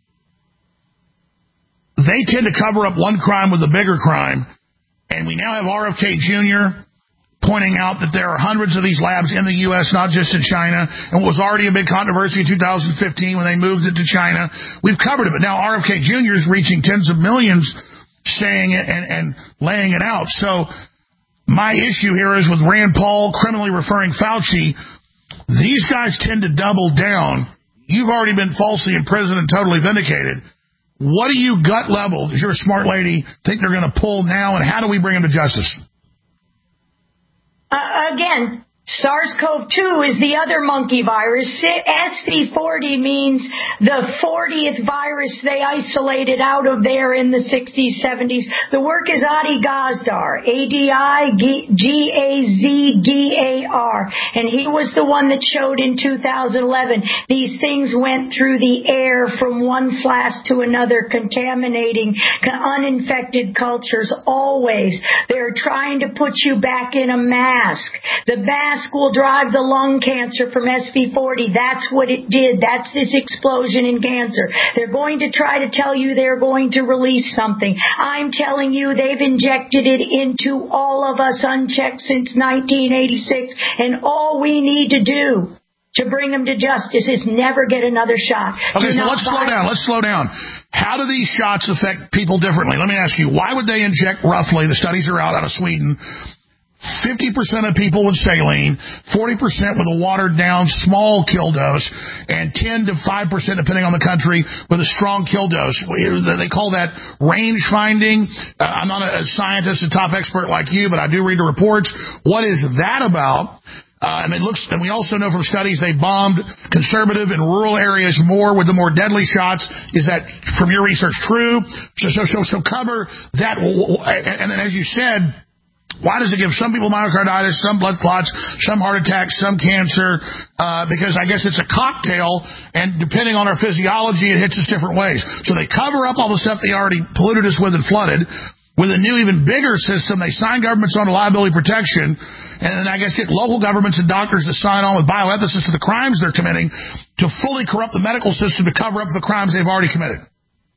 Speaker 4: they tend to cover up one crime with a bigger crime, and we now have R F K Junior pointing out that there are hundreds of these labs in the U S, not just in China, and what was already a big controversy in two thousand fifteen when they moved it to China. We've covered it, but now R F K Junior is reaching tens of millions saying it and, and laying it out. So my issue here is with Rand Paul criminally referring Fauci. These guys tend to double down. You've already been falsely imprisoned and totally vindicated. What do you gut level, because you're a smart lady, think they're going to pull now, and how do we bring them to justice?
Speaker 5: Uh, again, SARS-C o V two is the other monkey virus. S V forty means the fortieth virus they isolated out of there in the sixties, seventies. The work is Adi Gazdar, A D I G A Z D A R. And he was the one that showed in two thousand eleven these things went through the air from one flask to another, contaminating uninfected cultures always. They're trying to put you back in a mask. The mask will drive the lung cancer from S V forty. That's what it did. That's this explosion in cancer. They're going to try to tell you they're going to release something. I'm telling you they've injected it into all of us unchecked since nineteen eighty-six, and all we need to do to bring them to justice is never get another shot.
Speaker 4: Okay, so let's slow down. Let's slow down. How do these shots affect people differently? Let me ask you, why would they inject roughly, the studies are out out of Sweden, fifty percent of people with saline, forty percent with a watered-down small kill dose, and ten to five percent, depending on the country, with a strong kill dose. They call that range finding. Uh, I'm not a scientist, a top expert like you, but I do read the reports. What is that about? Uh, and it looks, and we also know from studies they bombed conservative and rural areas more with the more deadly shots. Is that, from your research, true? So, so, so, so cover that. And then, as you said, why does it give some people myocarditis, some blood clots, some heart attacks, some cancer? Uh, because I guess it's a cocktail, and depending on our physiology, it hits us different ways. So they cover up all the stuff they already polluted us with and flooded. With a new, even bigger system, they sign governments on liability protection, and then I guess get local governments and doctors to sign on with bioethicists to the crimes they're committing to fully corrupt the medical system to cover up the crimes they've already committed.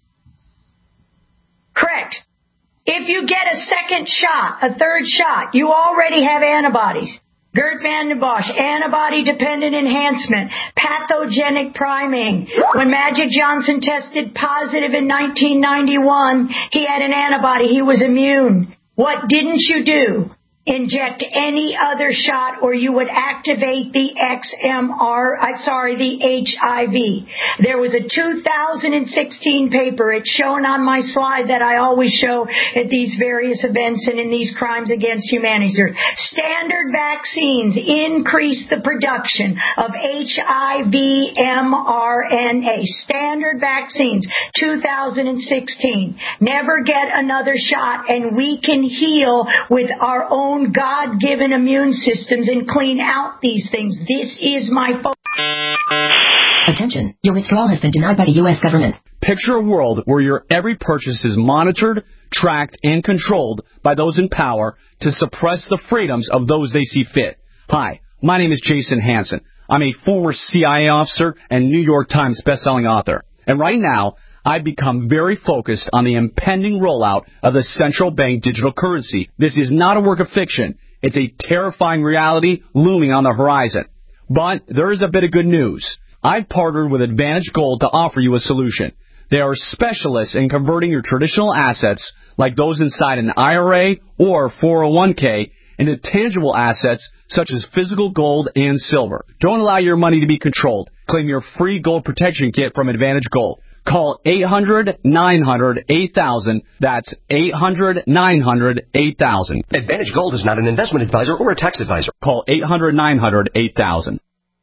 Speaker 5: Correct. If you get a second shot, a third shot, you already have antibodies. Gert van den Bosch, antibody-dependent enhancement, pathogenic priming. When Magic Johnson tested positive in nineteen ninety-one, he had an antibody. He was immune. What didn't you do? Inject any other shot, or you would activate the X M R, uh, sorry, the H I V. There was a two thousand sixteen paper. It's shown on my slide that I always show at these various events and in these crimes against humanity. Standard vaccines increase the production of H I V mRNA. Standard vaccines, two thousand sixteen. Never get another shot, and we can heal with our own God-given immune systems and clean out these things. This is my focus.
Speaker 14: Attention, your withdrawal has been denied by the U S government. Picture a world where your every purchase is monitored, tracked, and controlled by those in power to suppress the freedoms of those they see fit. Hi, my name is Jason Hansen. I'm a former C I A officer and New York Times bestselling author. And right now, I've become very focused on the impending rollout of the central bank digital currency. This is not a work of fiction. It's a terrifying reality looming on the horizon. But there is a bit of good news. I've partnered with Advantage Gold to offer you a solution. They are specialists in converting your traditional assets, like those inside an I R A or four oh one k, into tangible assets such as physical gold and silver. Don't allow your money to be controlled. Claim your free gold protection kit from Advantage Gold. Call eight hundred, nine hundred, eight thousand. That's eight hundred, nine hundred, eight thousand.
Speaker 15: Advantage Gold is not an investment advisor or a tax advisor.
Speaker 14: Call eight hundred, nine hundred, eight thousand.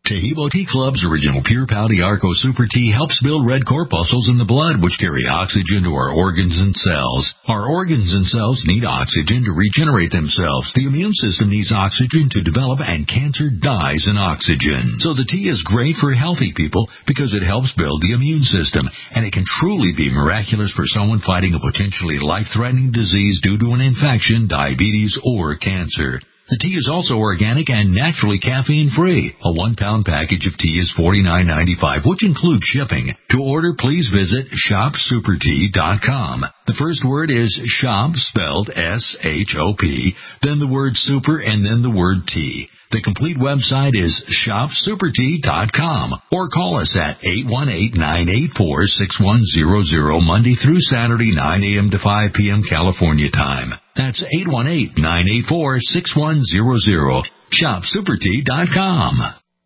Speaker 10: Tahibo Tea Club's original Pure Pau Arco Super Tea helps build red corpuscles in the blood, which carry oxygen to our organs and cells. Our organs and cells need oxygen to regenerate themselves. The immune system needs oxygen to develop, and cancer dies in oxygen. So the tea is great for healthy people because it helps build the immune system, and it can truly be miraculous for someone fighting a potentially life-threatening disease due to an infection, diabetes, or cancer. The tea is also organic and naturally caffeine-free. A one-pound package of tea is forty-nine ninety-five, which includes shipping. To order, please visit shop super tea dot com. The first word is shop, spelled S H O P, then the word super, and then the word tea. The complete website is shop super tea dot com, or call us at eight one eight, nine eight four, six one zero zero Monday through Saturday, nine a.m. to five p.m. California time. That's eight one eight, nine eight four, six one zero zero. shop super tea dot com.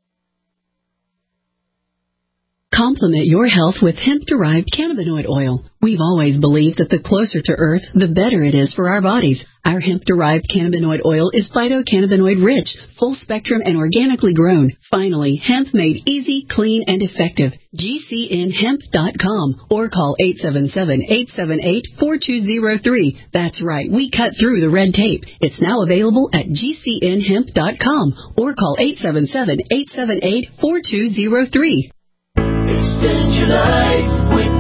Speaker 15: Complement your health with hemp-derived cannabinoid oil. We've always believed that the closer to Earth, the better it is for our bodies. Our hemp-derived cannabinoid oil is phytocannabinoid-rich, full-spectrum, and organically grown. Finally, hemp made easy, clean, and effective. G C N hemp dot com or call eight seven seven, eight seven eight, four two zero three. That's right, we cut through the red tape. It's now available at G C N hemp dot com or call eight seven seven, eight seven eight, four two zero three.
Speaker 16: Extend your life with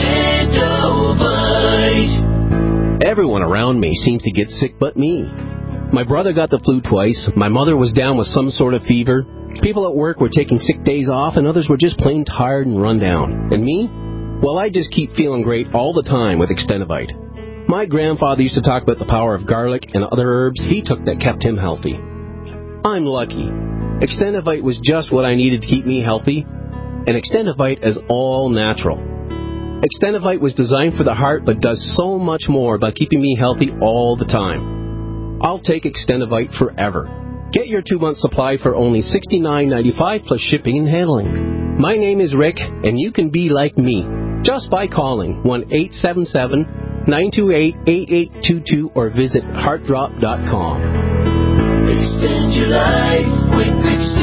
Speaker 16: Extendovite.
Speaker 17: Everyone around me seems to get sick but me. My brother got the flu twice. My mother was down with some sort of fever. People at work were taking sick days off, and others were just plain tired and run down. And me? Well, I just keep feeling great all the time with Extendovite. My grandfather used to talk about the power of garlic and other herbs he took that kept him healthy. I'm lucky. Extendovite was just what I needed to keep me healthy. And Extendovite is all natural. Extendovite was designed for the heart, but does so much more by keeping me healthy all the time. I'll take Extendovite forever. Get your two-month supply for only sixty-nine ninety-five plus shipping and handling. My name is Rick, and you can be like me just by calling one eight seven seven, nine two eight, eight eight two two or visit heart drop dot com.
Speaker 16: Extend your life with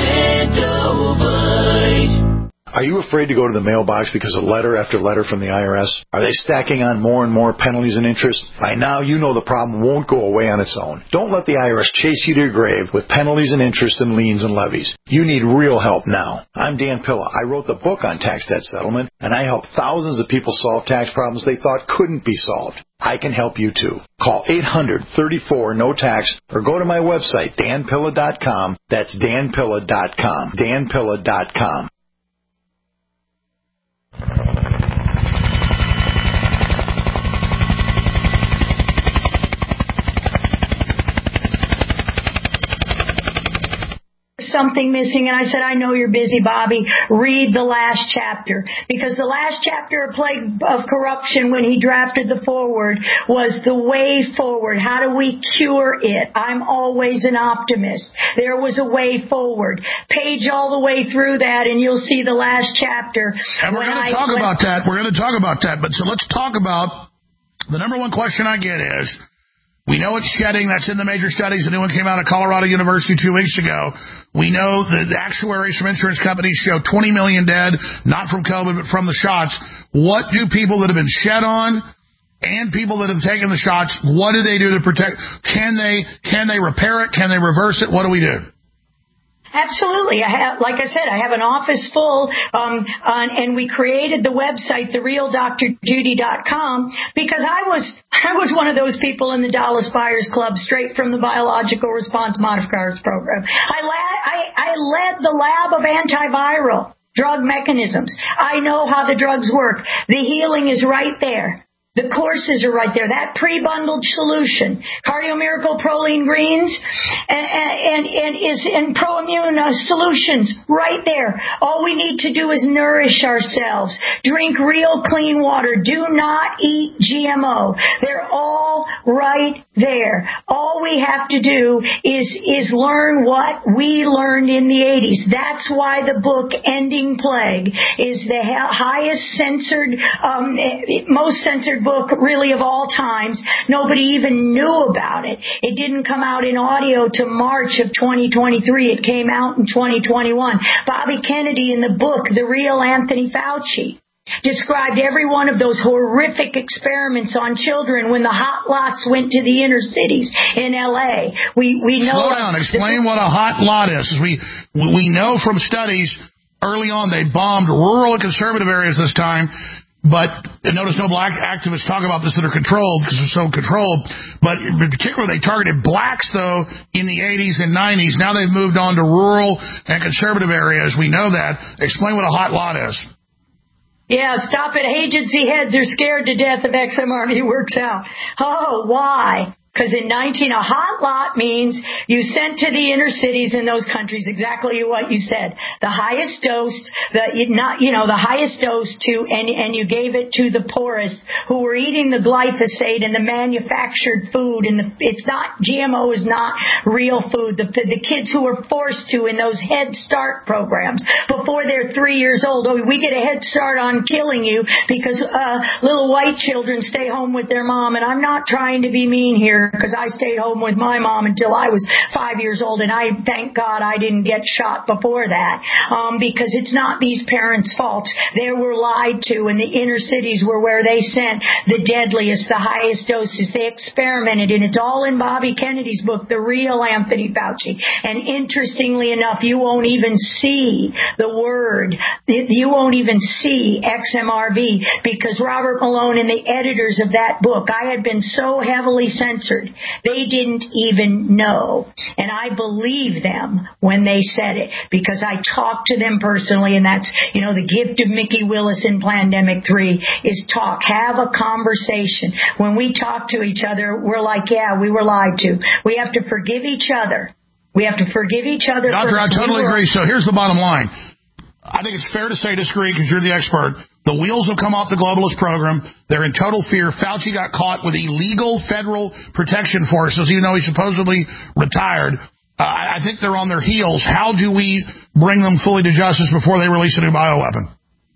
Speaker 16: Extendovite.
Speaker 18: Are you afraid to go to the mailbox because of letter after letter from the I R S? Are they stacking on more and more penalties and interest? By now, you know the problem won't go away on its own. Don't let the I R S chase you to your grave with penalties and interest and liens and levies. You need real help now. I'm Dan Pilla. I wrote the book on tax debt settlement, and I help thousands of people solve tax problems they thought couldn't be solved. I can help you too. Call eight hundred, thirty-four, no tax or go to my website, dan pilla dot com. That's dan pilla dot com. dan pilla dot com.
Speaker 5: Something missing, and I said, I know you're busy, Bobby. Read the last chapter, because the last chapter of Plague of Corruption, when he drafted the foreword, was the way forward. How do we cure it? I'm always an optimist. There was a way forward. Page all the way through that, and you'll see the last chapter.
Speaker 4: And we're going to talk when, about that. We're going to talk about that. But so let's talk about the number one question I get is, we know it's shedding. That's in the major studies. The new one came out of Colorado University two weeks ago. We know that the actuaries from insurance companies show twenty million dead, not from COVID, but from the shots. What do people that have been shed on and people that have taken the shots, what do they do to protect? Can they, can they repair it? Can they reverse it? What do we do?
Speaker 5: Absolutely. I have, like I said, I have an office full, um, on, and we created the website, the real dr judy dot com, because I was, I was one of those people in the Dallas Buyers Club, straight from the Biological Response Modifiers program. I, la- I, I led the lab of antiviral drug mechanisms. I know how the drugs work. The healing is right there. The courses are right there. That pre-bundled solution, Cardio Miracle Proline Greens, and, and, and is in ProImmune uh, Solutions right there. All we need to do is nourish ourselves. Drink real clean water. Do not eat G M O. They're all right there. All we have to do is, is learn what we learned in the eighties. That's why the book Ending Plague is the highest censored, um, most censored book really of all times. Nobody even knew about it. It didn't come out in audio to March of twenty twenty-three. It came out in twenty twenty-one. Bobby Kennedy in the book, The Real Anthony Fauci, described every one of those horrific experiments on children when the hot lots went to the inner cities in L A. We we know.
Speaker 4: Slow down. Explain what a hot lot is. We we know from studies early on they bombed rural and conservative areas this time. But notice no black activists talk about this that are controlled because they're so controlled. But in particular, they targeted blacks, though, in the eighties and nineties. Now they've moved on to rural and conservative areas. We know that. Explain what a hot lot is.
Speaker 5: Yeah, stop it. Agency heads are scared to death if X M R V works out. Oh, why? Because in nineteen, a hot lot means you sent to the inner cities in those countries exactly what you said. The highest dose, the not you know the highest dose to, and and you gave it to the poorest who were eating the glyphosate and the manufactured food, and the, it's not G M O is not real food. The the kids who were forced to in those Head Start programs before they're three years old. Oh, we get a head start on killing you because uh, little white children stay home with their mom. And I'm not trying to be mean here, because I stayed home with my mom until I was five years old, and I thank God I didn't get shot before that, um, because it's not these parents' fault. They were lied to, and the inner cities were where they sent the deadliest, the highest doses. They experimented, and it's all in Bobby Kennedy's book, The Real Anthony Fauci. And interestingly enough, you won't even see the word, you won't even see X M R V, because Robert Malone and the editors of that book, I had been so heavily censored, they didn't even know. And I believe them when they said it, because I talked to them personally, and that's, you know, the gift of Mickey Willis in Plandemic three is talk. Have a conversation. When we talk to each other, we're like, yeah, we were lied to. We have to forgive each other. We have to forgive each other.
Speaker 4: Doctor,
Speaker 5: first.
Speaker 4: I totally
Speaker 5: we were-
Speaker 4: agree. So here's the bottom line. I think it's fair to say disagree because you're the expert. The wheels have come off the globalist program. They're in total fear. Fauci got caught with illegal federal protection forces, even though he's supposedly retired. Uh, I think they're on their heels. How do we bring them fully to justice before they release a new bioweapon?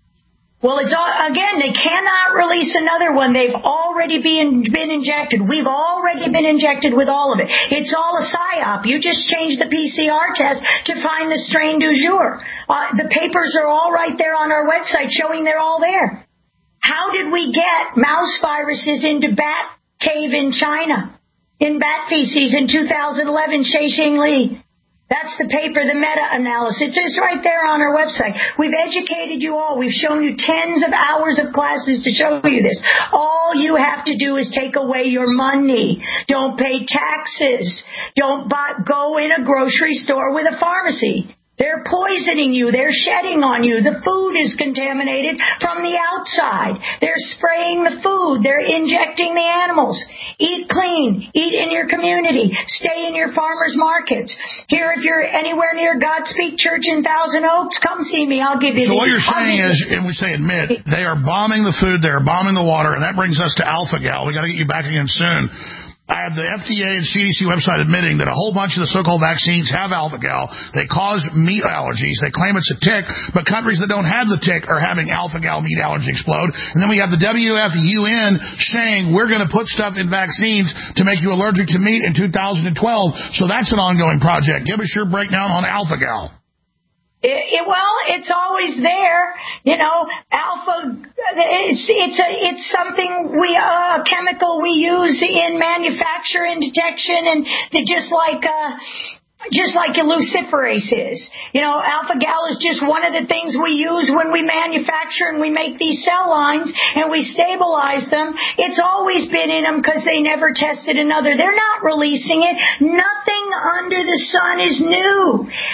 Speaker 5: Well, it's all, again, they cannot release another one. They've already been, been injected. We've already been injected with all of it. It's all a psyop. You just change the P C R test to find the strain du jour. Uh, the papers are all right there on our website showing they're all there. How did we get mouse viruses into bat cave in China, in bat feces in two thousand eleven, Shexing Li? That's the paper, the meta-analysis. It's right there on our website. We've educated you all. We've shown you tens of hours of classes to show you this. All you have to do is take away your money. Don't pay taxes. Don't buy, go in a grocery store with a pharmacy. They're poisoning you. They're shedding on you. The food is contaminated from the outside. They're spraying the food. They're injecting the animals. Eat clean. Eat in your community. Stay in your farmers markets. Here, if you're anywhere near Godspeak Church in Thousand Oaks, come see me. I'll give you
Speaker 4: so
Speaker 5: the...
Speaker 4: So what you're saying is, and we say admit, they are bombing the food, they are bombing the water, and that brings us to Alpha-Gal. We got to get you back again soon. I have the F D A and C D C website admitting that a whole bunch of the so-called vaccines have alpha-gal. They cause meat allergies. They claim it's a tick, but countries that don't have the tick are having alpha-gal meat allergy explode. And then we have the W F U N saying we're going to put stuff in vaccines to make you allergic to meat in two thousand twelve. So that's an ongoing project. Give us your breakdown on alpha-gal.
Speaker 5: It, it, well, it's always there, you know. Alpha, it's it's a it's something we uh, a chemical we use in manufacture and detection, and the, just like uh, just like luciferase is. You know, alpha-gal is just one of the things we use when we manufacture and we make these cell lines and we stabilize them. It's always been in them because they never tested another. They're not releasing it. Nothing under the sun is new.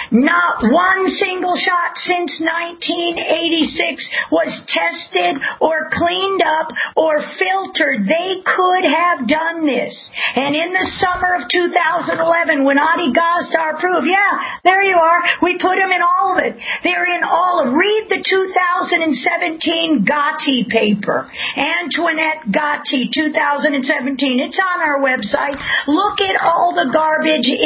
Speaker 5: Not one single shot since nineteen eighty-six was tested or cleaned up or filtered. They could have done this. And in the summer of two thousand eleven, when Adi Gazda approved, yeah, there you are. We put them in all of it. They're in all of. Read the two thousand seventeen Gatti paper, Antoinette Gatti, two thousand seventeen. It's on our website. Look at all the garbage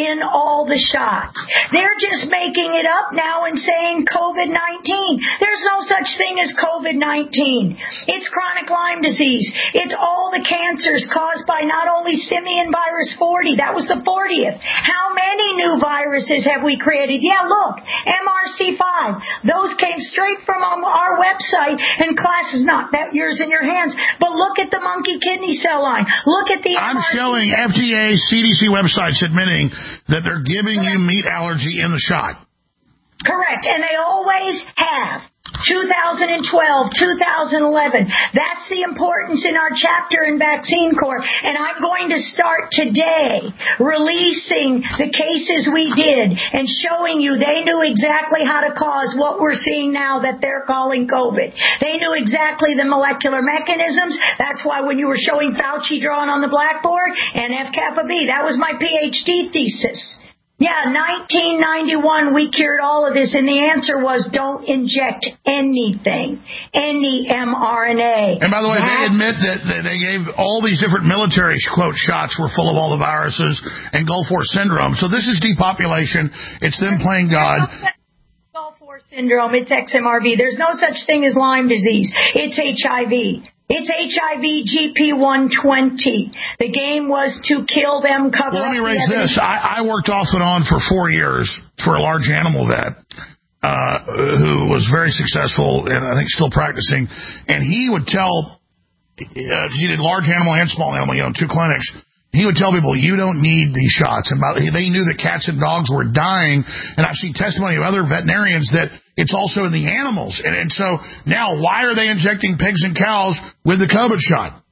Speaker 5: in all the shots. They're just making it up now and saying COVID nineteen. There's no such thing as COVID nineteen. It's chronic Lyme disease. It's all the cancers caused by not only simian virus forty, that was the fortieth. How many new viruses have we created? Yeah, look, M R C five. Those came straight from our website, and class is not that yours in your hands. But look at the monkey kidney cell line. Look at the
Speaker 4: I'm
Speaker 5: M R C.
Speaker 4: showing F D A, C D C websites admitting that they're giving you meat allergy in the shot.
Speaker 5: Correct, and they always have. two thousand twelve, two thousand eleven. That's the importance in our chapter in Vaccine Corps. And I'm going to start today releasing the cases we did and showing you they knew exactly how to cause what we're seeing now that they're calling COVID. They knew exactly the molecular mechanisms. That's why when you were showing Fauci drawn on the blackboard and F kappa B, that was my PhD thesis. Yeah, nineteen ninety-one, we cured all of this, and the answer was don't inject anything, any mRNA.
Speaker 4: And by the way,
Speaker 5: That's,
Speaker 4: they admit that they gave all these different military, quote, shots were full of all the viruses and Gulf War syndrome. So this is depopulation. It's them playing God.
Speaker 5: Gulf War syndrome, it's X M R V. There's no such thing as Lyme disease. It's H I V. It's H I V G P one twenty. The game was to kill them, cover
Speaker 4: well, let me
Speaker 5: up
Speaker 4: raise
Speaker 5: the
Speaker 4: this. I, I worked off and on for four years for a large animal vet uh, who was very successful and I think still practicing. And he would tell, uh, he did large animal and small animal, you know, two clinics. He would tell people, you don't need these shots. And by, they knew that cats and dogs were dying. And I've seen testimony of other veterinarians that it's also in the animals. And, and so now why are they injecting pigs and cows with the COVID shot?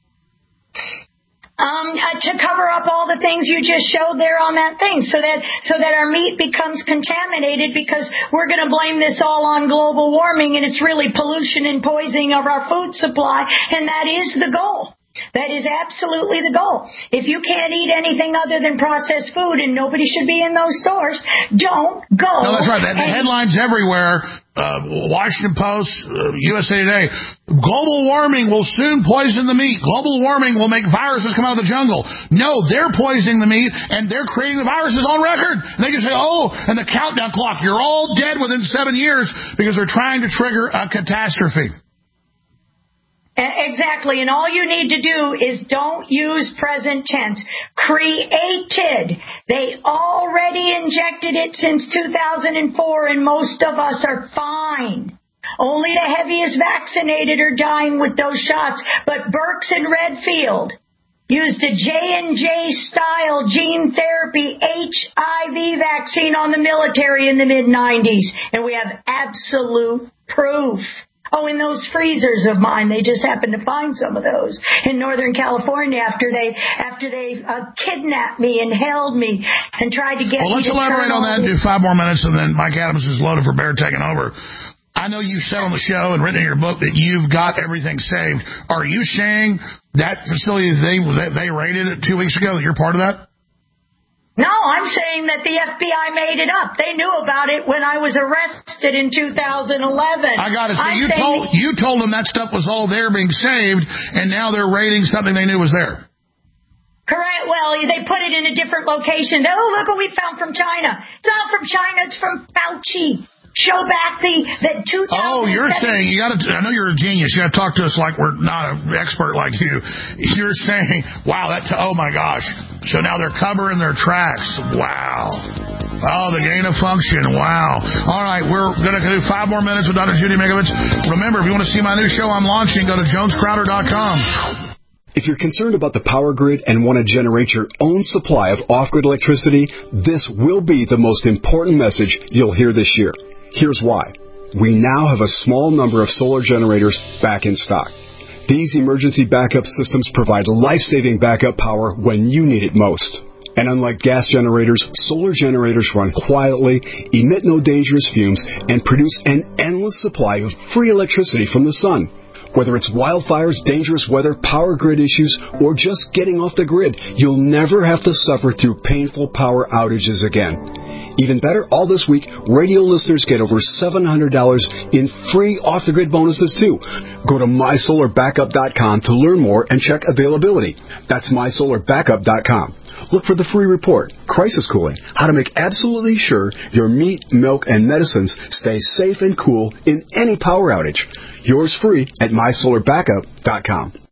Speaker 5: Um, uh, to cover up all the things you just showed there on that thing so that so that our meat becomes contaminated because we're going to blame this all on global warming and it's really pollution and poisoning of our food supply. And that is the goal. That is absolutely the goal. If you can't eat anything other than processed food, and nobody should be in those stores, don't go.
Speaker 4: No, that's right. The, the headlines everywhere, uh, Washington Post, uh, U S A Today, global warming will soon poison the meat. Global warming will make viruses come out of the jungle. No, they're poisoning the meat, and they're creating the viruses on record. And they can say, oh, and the countdown clock, you're all dead within seven years because they're trying to trigger a catastrophe.
Speaker 5: Exactly, and all you need to do is don't use present tense. Created. They already injected it since two thousand four, and most of us are fine. Only the heaviest vaccinated are dying with those shots. But Birx and Redfield used a J and J-style gene therapy H I V vaccine on the military in the mid nineties, and we have absolute proof. Oh, in those freezers of mine, they just happened to find some of those in Northern California after they after they uh, kidnapped me and held me and tried to get
Speaker 4: well,
Speaker 5: me
Speaker 4: let's
Speaker 5: to
Speaker 4: elaborate
Speaker 5: turn
Speaker 4: on that and do five more minutes, and then Mike Adams is loaded for bear taking over. I know you said on the show and written in your book that you've got everything saved. Are you saying that facility they they raided it two weeks ago, that you're part of that?
Speaker 5: No, I'm saying that the F B I made it up. They knew about it when I was arrested in two thousand eleven.
Speaker 4: I got to say, you told you told them that stuff was all there being saved, and now they're raiding something they knew was there.
Speaker 5: Correct. Well, they put it in a different location. Oh, look what we found from China. It's not from China. It's from Fauci. Show back the, the two thousand seven.
Speaker 4: Oh, you're saying, you got to, I know you're a genius. You got to talk to us like we're not an expert like you. You're saying, wow, that, oh my gosh. So now they're covering their tracks. Wow. Oh, the gain of function. Wow. All right, we're going to do five more minutes with Doctor Judy Mikovits. Remember, if you want to see my new show I'm launching, go to jones crowder dot com.
Speaker 19: If you're concerned about the power grid and want to generate your own supply of off-grid electricity, this will be the most important message you'll hear this year. Here's why. We now have a small number of solar generators back in stock. These emergency backup systems provide life-saving backup power when you need it most. And unlike gas generators, solar generators run quietly, emit no dangerous fumes, and produce an endless supply of free electricity from the sun. Whether it's wildfires, dangerous weather, power grid issues, or just getting off the grid, you'll never have to suffer through painful power outages again. Even better, all this week, radio listeners get over seven hundred dollars in free off-the-grid bonuses, too. Go to my solar backup dot com to learn more and check availability. That's my solar backup dot com. look for the free report, Crisis Cooling, how to make absolutely sure your meat, milk, and medicines stay safe and cool in any power outage. Yours free at my solar backup dot com.